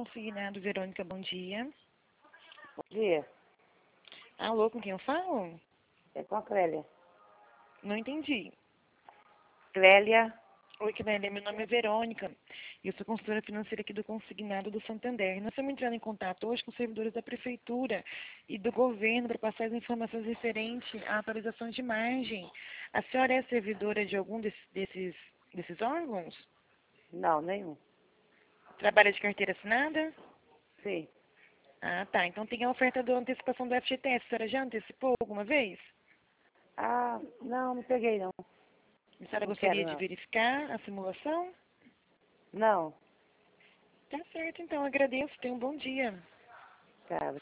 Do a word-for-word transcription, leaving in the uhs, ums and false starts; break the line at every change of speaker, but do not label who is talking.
Consignado, Verônica, bom dia.
Bom dia.
Alô, com quem eu falo?
É com a Clélia.
Não entendi.
Clélia.
Oi, Clélia, meu nome é Verônica. Eu sou consultora financeira aqui do Consignado do Santander. Nós estamos entrando em contato hoje com os servidores da Prefeitura e do Governo para passar as informações referentes à atualização de margem. A senhora é servidora de algum desses, desses, desses órgãos?
Não, nenhum.
Trabalha de carteira assinada?
Sim.
Ah, tá. Então tem a oferta da antecipação do F G T S. A senhora já antecipou alguma vez?
Ah, não, não peguei não.
A senhora
Não quero
gostaria de
não.
verificar a simulação?
Não.
Tá certo, então. Agradeço. Tenha um bom dia.
Tá.